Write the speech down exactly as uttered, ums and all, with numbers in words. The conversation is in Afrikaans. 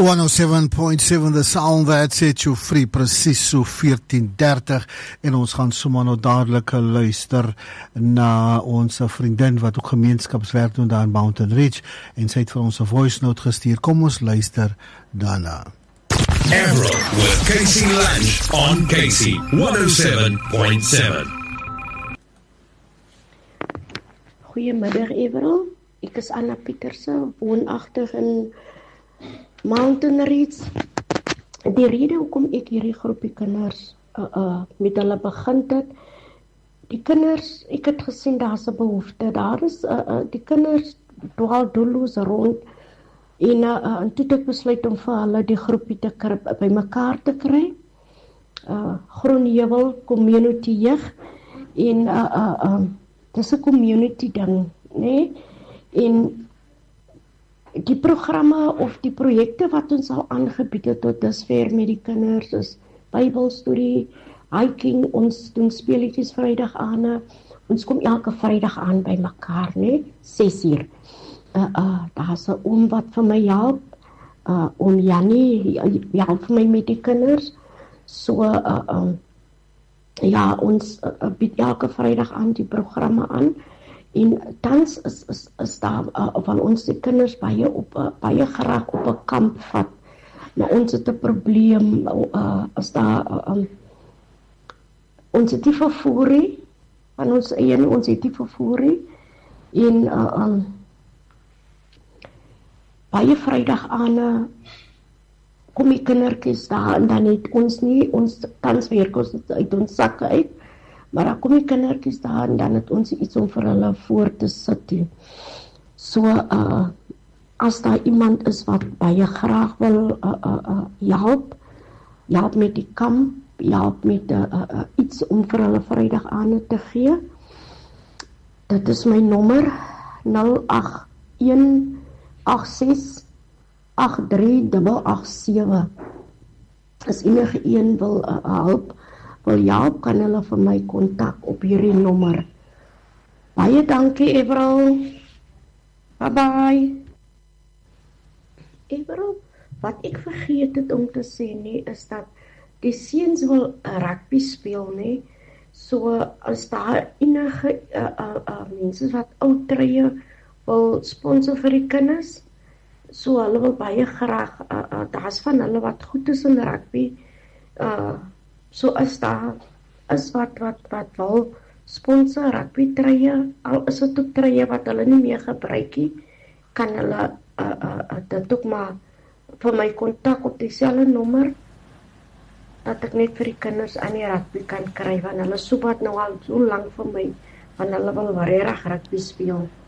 honderdseven punt seven The Sound That Set You Free, presies so veertien dertig, en ons gaan sommer nou dadelik luister na ons vriendin wat ook gemeenskapswerk doen daar in Mountain Ridge, en sy het vir ons 'n voice note gestuur. Kom ons luister daarna. Avril with Casey Lunch on Casey honderdseven punt seven. Goeiemiddag Avril, ek is Anna Pieterse, woonagtig in Mountain Ridge. Die rede hoekom ek hierdie groepie kinders uh, uh, met hulle begin het, die kinders, ek het gesien daar's 'n behoefte, daar is uh, uh, die kinders dwaal doelloos rond, en, uh, uh, en toe het ek besluit om vir hulle die groepie te krip, by mekaar te kry, uh, Groenheuwel Community Jeug, en uh, uh, uh, dis 'n community ding, nee, en die programme of die projekte wat ons al aangebied het tot dusver met die kinders is Bybelstudie, hiking, ons doen speletjies Vrydag aan, ons kom elke Vrydag aan by mekaar, nee, ses uur. Uh, uh, daar's 'n oom wat vir my help, uh, oom Jannie, help vir my met die kinders, so, uh, um, ja, ons uh, bied elke Vrydag aan die programme aan, en tans is, is, is daar, uh, van ons die kinders baie, op, uh, baie graag op 'n kamp vat, maar ons het 'n probleem, uh, as daar, uh, um, ons het die vervoerie, van ons eie, ons het die vervoerie, en uh, um, baie Vrydag aan, kom die kindertjies daar, en dan het ons nie, ons tans werk ons uit ons sakke uit, maar dan kom die kindertjies daar, en dan het ons iets om vir hulle voor te sit. So, uh, as daar iemand is wat baie graag wil uh, uh, uh, help, help met die kamp, help met uh, uh, iets om vir hulle Vrydag aan te gee, dit is my nommer, nul agt een agt ses agt drie agt agt sewe. As enige een wil uh, help, wil help, kan hulle vir my kontak op hierdie nommer. Baie dankie, Avril. Bye bye. Avril, wat ek vergeet het om te sê nie, is dat die seuns wil rugby speel nie, so as daar enige uh, uh, uh, mense wat oud treye wil sponsor vir die kinders, so hulle wil baie graag, uh, uh, daar's van hulle wat goed is in rugby, uh, so as daar is wat, wat, wat wil sponsor rugby treye, al is dit ook treye wat hulle nie meer gebruik nie, kan hulle uh, uh, uh, dit ook maar vir my kontak op dieselfde nommer, dat ek net vir die kinders aan die rugby kan kry, want hulle so wat nou al so lang vir my, want hulle wil regtig rugby speel.